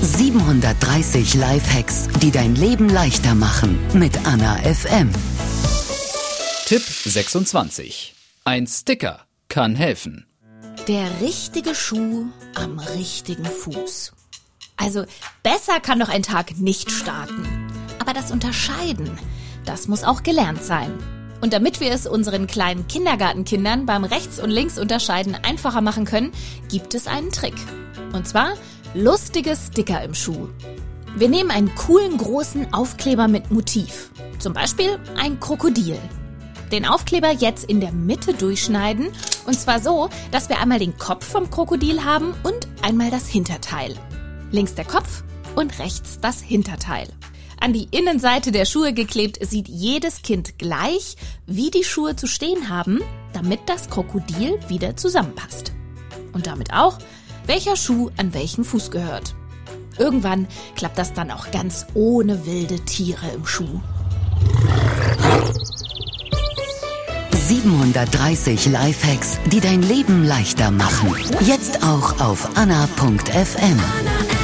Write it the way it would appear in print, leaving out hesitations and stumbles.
730 Lifehacks, die dein Leben leichter machen. Mit Anna FM. Tipp 26. Ein Sticker kann helfen. Der richtige Schuh am richtigen Fuß. Also besser kann doch ein Tag nicht starten. Aber das Unterscheiden, das muss auch gelernt sein. Und damit wir es unseren kleinen Kindergartenkindern beim Rechts- und Linksunterscheiden einfacher machen können, gibt es einen Trick. Und zwar lustige Sticker im Schuh. Wir nehmen einen coolen großen Aufkleber mit Motiv. Zum Beispiel ein Krokodil. Den Aufkleber jetzt in der Mitte durchschneiden. Und zwar so, dass wir einmal den Kopf vom Krokodil haben und einmal das Hinterteil. Links der Kopf und rechts das Hinterteil. An die Innenseite der Schuhe geklebt sieht jedes Kind gleich, wie die Schuhe zu stehen haben, damit das Krokodil wieder zusammenpasst. Und damit auch, welcher Schuh an welchen Fuß gehört. Irgendwann klappt das dann auch ganz ohne wilde Tiere im Schuh. 730 Lifehacks, die dein Leben leichter machen. Jetzt auch auf anna.fm.